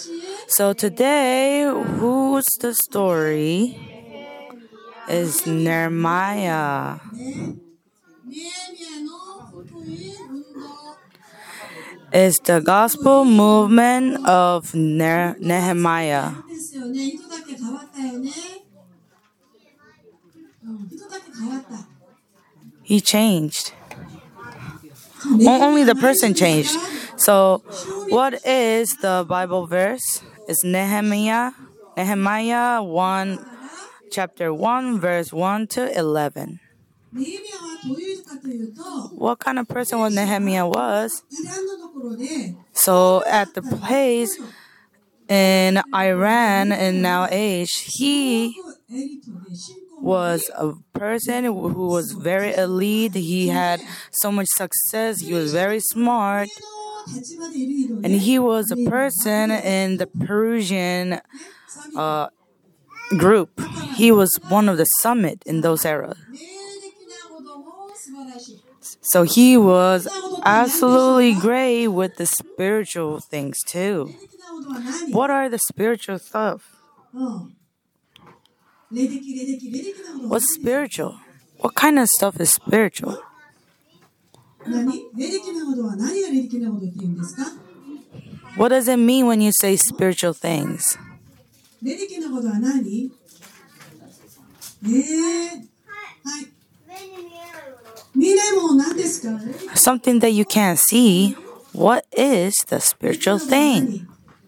So today, whose the story is Nehemiah. It's the gospel movement of Nehemiah. He changed. Only the person changed. So, what is the Bible verse? It's Nehemiah 1, chapter 1, verse 1 to 11. What kind of person was Nehemiah was? So, at the place in Iran and now he was a person who was very elite. He had so much success. He was very smart. And he was a person in the Persian group. He was one of the summit in those eras. So he was absolutely great with the spiritual things too. What are the spiritual stuff? What's spiritual? What kind of stuff is spiritual? What does it mean when you say spiritual things? Something that you can't see. What is the spiritual thing?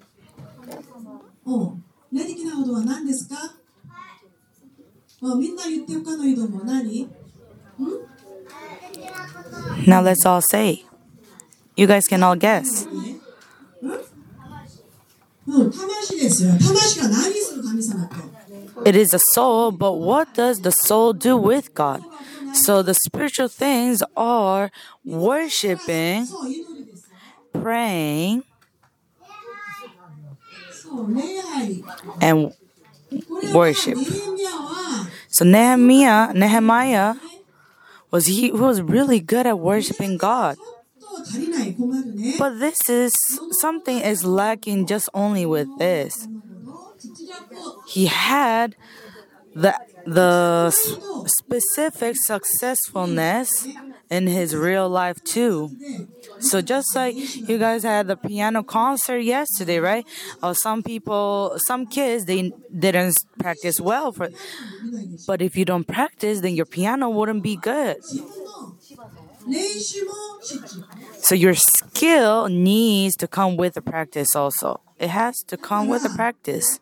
Now let's all say. You guys can all guess. It is a soul, but what does the soul do with God? So the spiritual things are worshiping, praying, and worship. So Nehemiah was really good at worshiping God. But this is something is lacking just only with this. He had the specific successfulness in his real life too. So just like you guys had the piano concert yesterday, right? Some kids, they didn't practice well but if you don't practice, then your piano wouldn't be good. So your skill needs to come with the practice also. It has to come with the practice.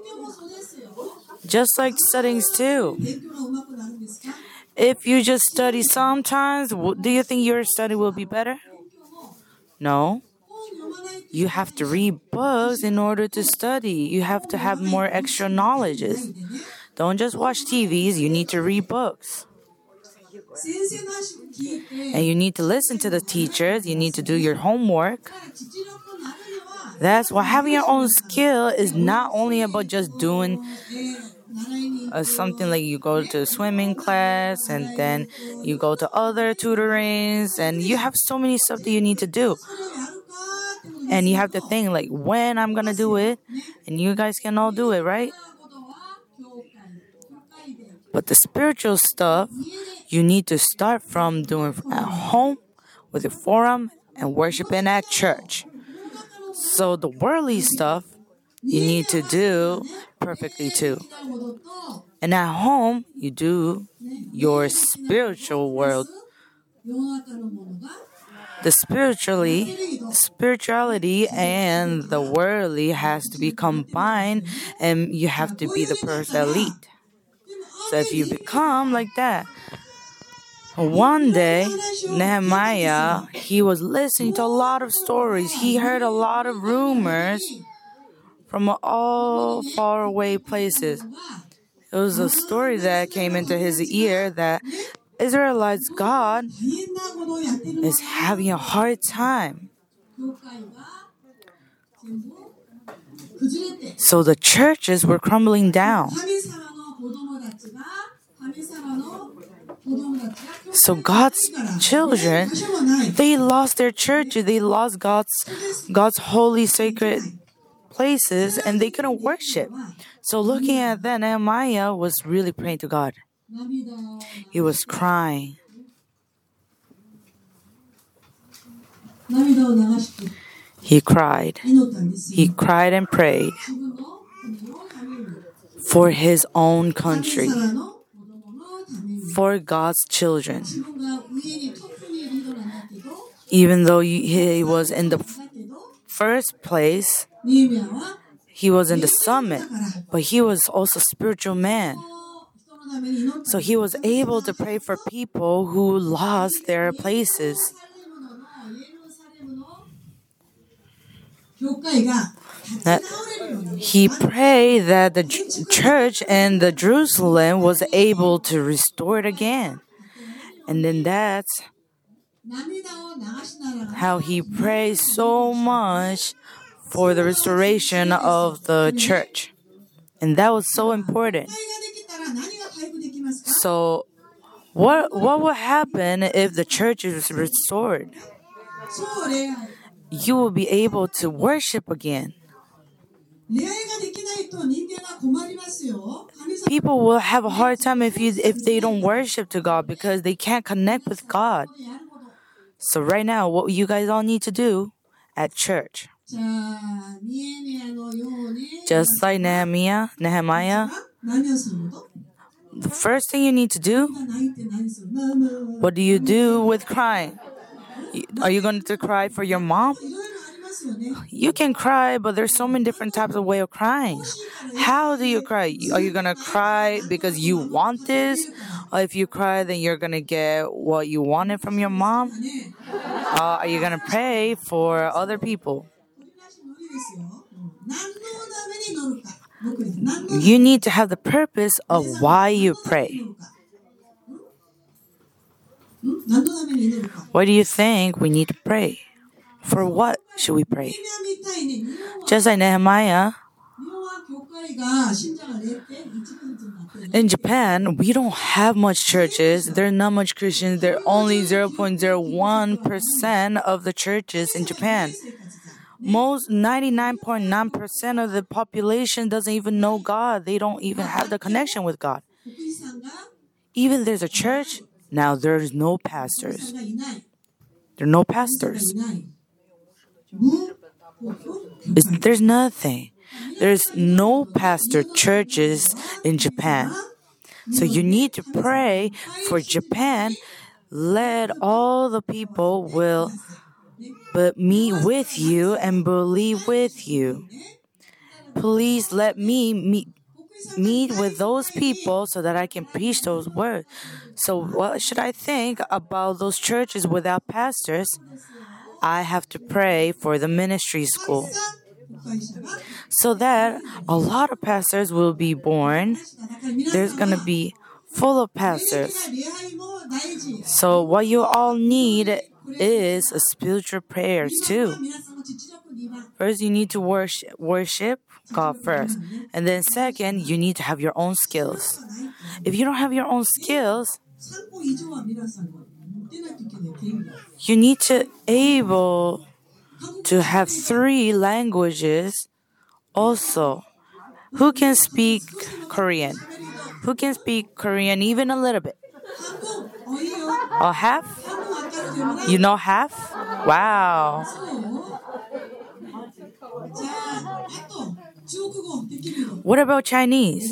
Just like studying too. If you just study sometimes, do you think your study will be better? No. You have to read books in order to study. You have to have more extra knowledges. Don't just watch TVs, you need to read books. And you need to listen to the teachers, you need to do your homework. That's why having your own skill is not only about just doing something like you go to swimming class and then you go to other tutorings and you have so many stuff that you need to do. And you have to think like when I'm gonna do it, and you guys can all do it, right? But the spiritual stuff, you need to start from doing at home, with your forum, and worshiping at church. So the worldly stuff, you need to do perfectly too. And at home, you do your spiritual world. The spirituality and the worldly has to be combined, and you have to be the person elite. So if you become like that, one day, Nehemiah, he was listening to a lot of stories. He heard a lot of rumors from all faraway places. It was a story that came into his ear that Israelites' God is having a hard time. So the churches were crumbling down. So God's children, they lost their churches. They lost God's holy sacred places and they couldn't worship. So looking at that, Nehemiah was really praying to God. He was crying. He cried. He cried and prayed for his own country, for God's children. Even though he was in the first place, he was in the summit, but he was also a spiritual man. So he was able to pray for people who lost their places. That he prayed that the church and the Jerusalem was able to restore it again. And then that's how he prayed so much for the restoration of the church. And that was so important. So what will happen if the church is restored? You will be able to worship again. People will have a hard time if they don't worship to God because they can't connect with God. So right now, what you guys all need to do at church, just like Nehemiah, the first thing you need to do, what do you do with crying? Are you going to cry for your mom? You can cry, but there's so many different types of way of crying. How do you cry? Are you going to cry because you want this? Or if you cry, then you're going to get what you wanted from your mom? Are you going to pray for other people? You need to have the purpose of why you pray. What do you think we need to pray? For what should we pray? Just like Nehemiah, in Japan, we don't have much churches. There are not much Christians. There are only 0.01% of the churches in Japan. Most 99.9% of the population doesn't even know God. They don't even have the connection with God. Even there's a church, now there's no pastors. There are no pastors. There's nothing. There's no pastor churches in Japan. So you need to pray for Japan. Let all the people will meet with you and believe with you. Please let me meet with those people so that I can preach those words. So what should I think about those churches without pastors? I have to pray for the ministry school so that a lot of pastors will be born. There's going to be full of pastors. So what you all need is a spiritual prayers too. First, you need to worship God first. And then second, you need to have your own skills. If you don't have your own skills, you need to able to have 3 languages also. Who can speak Korean? Who can speak Korean even a little bit? Or half? You know half? Wow. What about Chinese?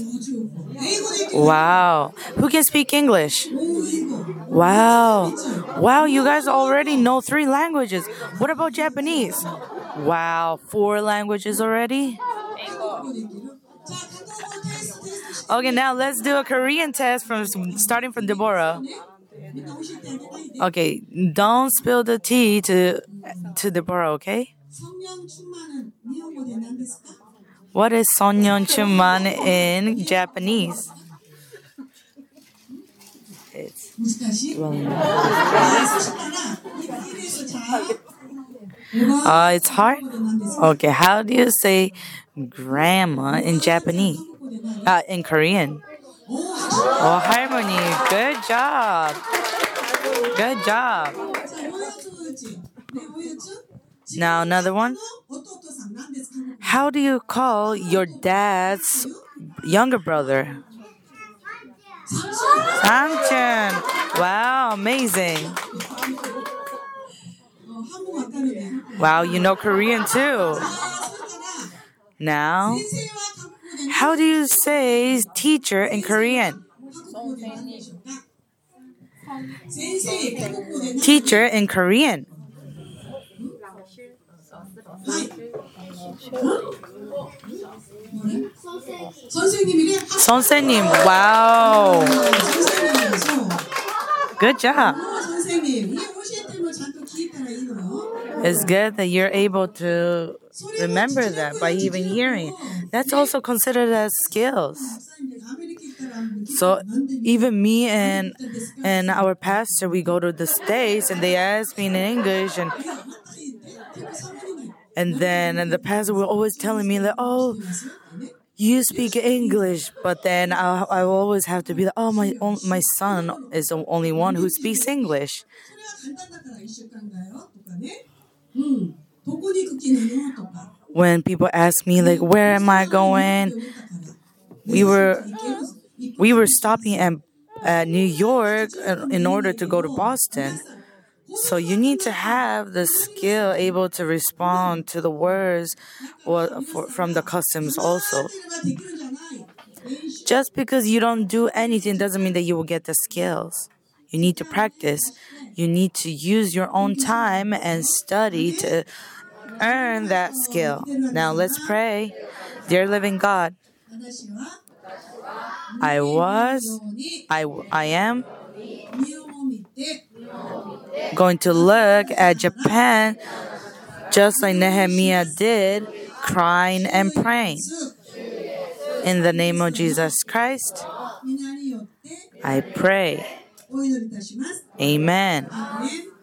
Wow. Who can speak English? Wow. Wow, you guys already know 3 languages. What about Japanese? Wow, 4 languages already? Okay, now let's do a Korean test starting from Deborah. Okay, don't spill the tea to Deborah, okay? What is Sonyeonchunman in Japanese? It's hard? Okay, how do you say grandma in Japanese? In Korean? Oh, harmony. Good job. Good job. Now another one. How do you call your dad's younger brother? Samchun. Wow, amazing. Wow, you know Korean too. Now, how do you say teacher in Korean? Teacher in Korean. 선생님. Wow. Good job. It's good that you're able to remember that by even hearing. That's also considered as skills. So even me and our pastor, we go to the States and they ask me in English and then the pastor will always telling me that, oh, you speak English, but then I will always have to be like, oh, my son is the only one who speaks English. When people ask me like, where am I going? We were stopping at New York in order to go to Boston. So you need to have the skill able to respond to the words from the customs also. Just because you don't do anything doesn't mean that you will get the skills. You need to practice. You need to use your own time and study to earn that skill. Now let's pray. Dear living God, I am going to look at Japan just like Nehemiah did, crying and praying. In the name of Jesus Christ, I pray. Amen.